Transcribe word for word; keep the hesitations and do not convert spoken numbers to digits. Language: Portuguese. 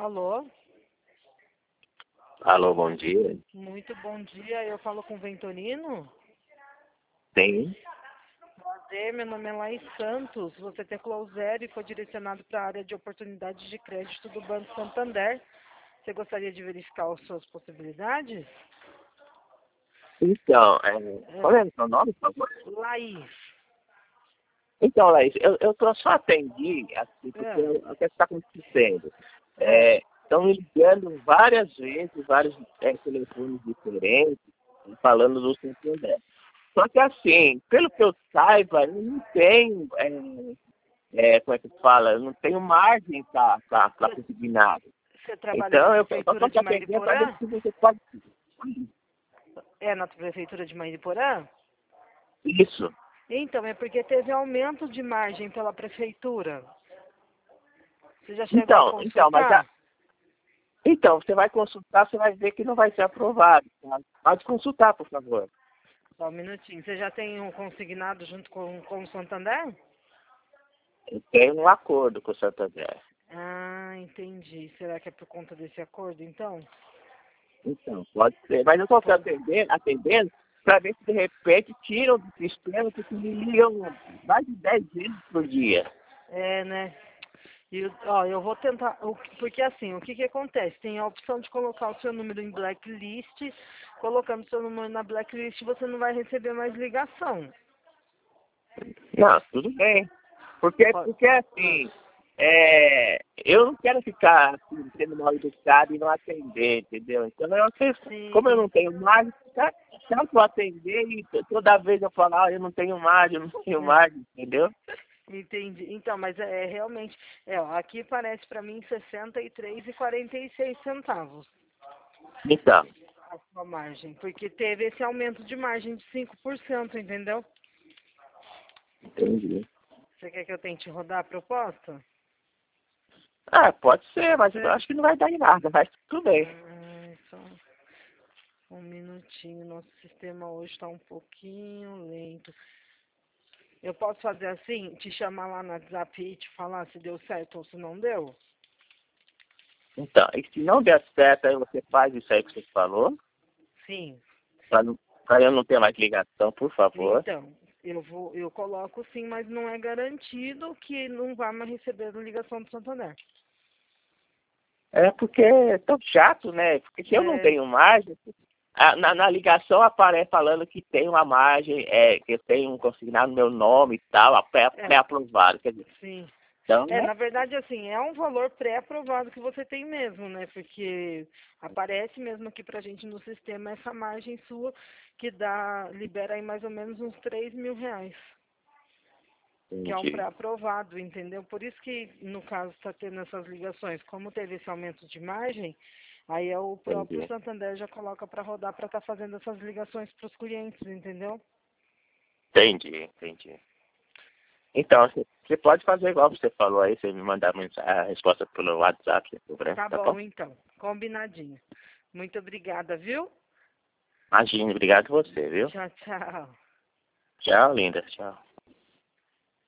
Alô? Alô, bom dia. Muito bom dia, eu falo com o Ventorino. Sim. Prazer, meu nome é Laís Santos. Você teclou zero e foi direcionado para a área de oportunidades de crédito do Banco Santander. Você gostaria de verificar as suas possibilidades? Então, é, qual é o seu nome, por favor? Laís. Então, Laís, eu, eu tô só atendi, assim, porque É, o que está acontecendo? é. Estão me ligando várias vezes, vários é, telefones diferentes, falando do Santander. Só que assim, pelo que eu saiba, eu não tenho, é, é, como é que fala, eu não tenho margem para conseguir nada. Você trabalha na Então, eu só prefeitura estou te de atendendo para ver Mariporã? se você pode... É na prefeitura de Mariporã? Isso. Então, é porque teve aumento de margem pela prefeitura. Você já chegou a Então, então, mas a, consultar? então, você vai consultar, você vai ver que não vai ser aprovado. Tá? Pode consultar, por favor. Só um minutinho. Você já tem um consignado junto com, com o Santander? Eu tenho um acordo com o Santander. Ah, entendi. Será que é por conta desse acordo, então? Então, pode ser. Mas eu estou atendendo, atendendo para ver se de repente tiram do sistema, porque me ligam mais de dez vezes por dia. É, né? E, ó, eu vou tentar, o que- porque assim, o que que acontece? Tem a opção de colocar o seu número em blacklist. Colocando o seu número na blacklist, você não vai receber mais ligação. Não, tudo bem. Porque, Pode- porque ah, assim, é, eu não quero ficar assim, sendo mal educado e não atender, entendeu? Então, eu, sei- como eu sim, não tenho mais, tá? Tanto eu atender e t- toda vez eu falar, ah, eu não tenho mais, eu não tenho mais, entendeu? entendi. Então, mas é, é realmente, é, ó, aqui parece para mim sessenta e três e quarenta e seis centavos Então, a sua margem, porque teve esse aumento de margem de cinco por cento, entendeu? entendi. Você quer que eu tente rodar a proposta? Ah, pode ser, mas eu Você? acho que não vai dar em nada, mas tudo bem. Ah, só um minutinho, nosso sistema hoje está um pouquinho lento. Eu posso fazer assim, te chamar lá no WhatsApp e te falar se deu certo ou se não deu? Então, e se não der certo, aí você faz isso aí que você falou, Sim. para não, pra eu não ter mais ligação, por favor. Então, eu vou, eu coloco sim, mas não é garantido que não vá mais receber a ligação do Santander. É porque é tão chato, né? Porque se eu não É, tenho margem, a- na, na ligação aparece falando que tem uma margem, é, que eu tenho um consignado meu nome e tal, pré- é, pré-aprovado. Quer dizer, sim. então, É, né? na verdade, assim, é um valor pré-aprovado que você tem mesmo, né? Porque aparece mesmo aqui pra gente no sistema essa margem sua que dá, libera aí mais ou menos uns três mil reais. Que é um Entendi, pré-aprovado, entendeu? Por isso que, no caso, está tendo essas ligações. Como teve esse aumento de margem, aí é o próprio entendi, Santander já coloca para rodar para estar fazendo essas ligações para os clientes, entendeu? entendi, entendi. Então, você você pode fazer igual você falou aí, você me mandar a mensa- a resposta pelo WhatsApp, sem problema, Tá tá bom? bom, então. Combinadinho. Muito obrigada, viu? Imagina, obrigado você, viu? Tchau, tchau. Tchau, linda, tchau.